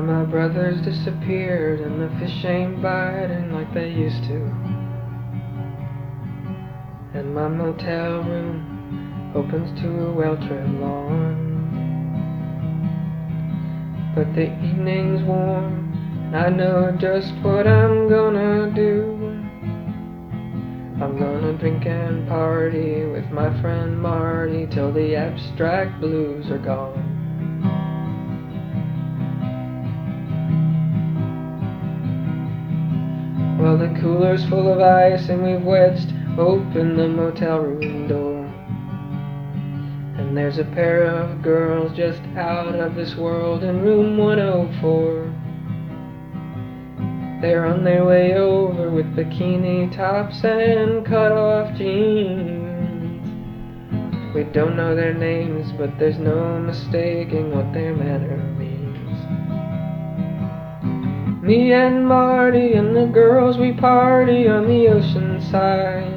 my brothers disappeared and the fish ain't biting like they used to. And my motel room opens to a well-trimmed lawn. But the evening's warm and I know just what I'm gonna do. I'm gonna drink and party with my friend Marty till the abstract blues are gone. Well, the cooler's full of ice and we've wedged open the motel room door. And there's a pair of girls just out of this world in room 104. They're on their way over with bikini tops and cut-off jeans. We don't know their names, but there's no mistaking what their manner means. Me and Marty and the girls, we party on the ocean side.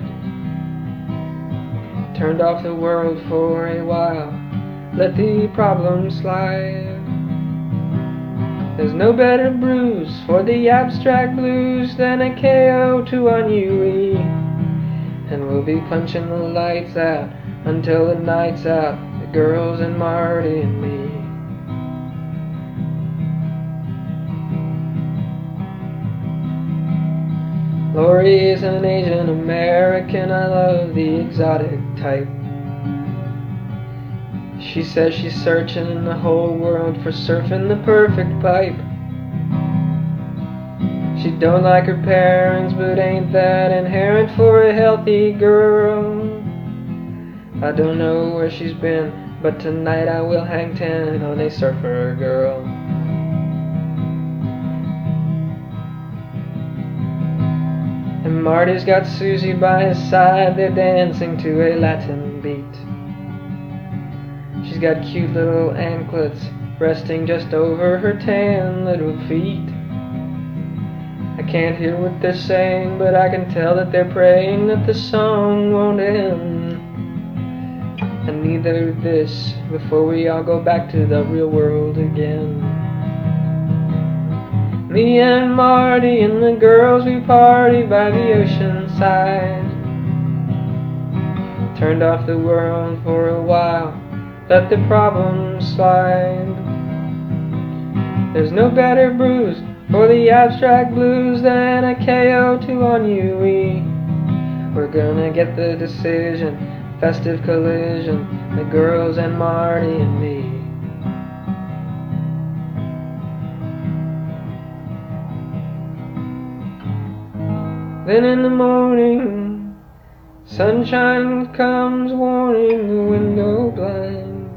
Turned off the world for a while, let the problems slide. There's no better bruise for the abstract blues than a KO to ennui. And we'll be punching the lights out until the night's out, the girls and Marty and me. Lori is an Asian American, I love the exotic type. She says she's searching the whole world for surfing the perfect pipe. She don't like her parents, but ain't that inherent for a healthy girl? I don't know where she's been, but tonight I will hang 10 on a surfer girl. And Marty's got Susie by his side, they're dancing to a Latin beat. She's got cute little anklets resting just over her tan little feet. I can't hear what they're saying, but I can tell that they're praying that the song won't end. And neither this before we all go back to the real world again. Me and Marty and the girls, we party by the ocean side. Turned off the world for a while, let the problems slide. There's no better bruise for the abstract blues than a KO to ennui. We're gonna get the decision, festive collision, the girls and Marty and me. Then in the morning, sunshine comes warming the window blind.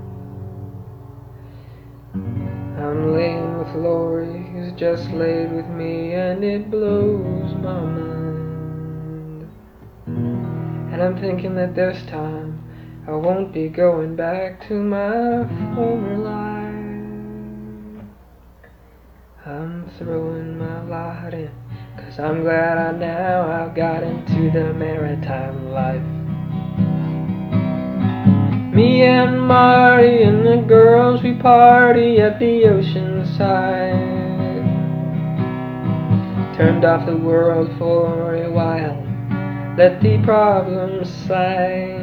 I'm laying with Lori, who's just laid with me, and it blows my mind. And I'm thinking that this time I won't be going back to my former life. I'm throwing my lot in, 'cause I'm glad I've got into the maritime life. Me and Marty and the girls, we party at the ocean side. Turned off the world for a while, let the problems slide.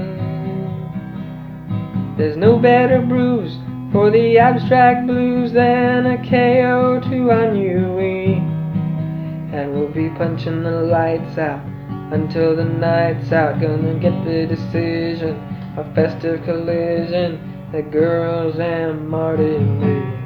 There's no better bruise for the abstract blues than a KO to ennui. And we'll be punching the lights out until the night's out. Gonna get the decision, a festive collision, the girls and Marty and me.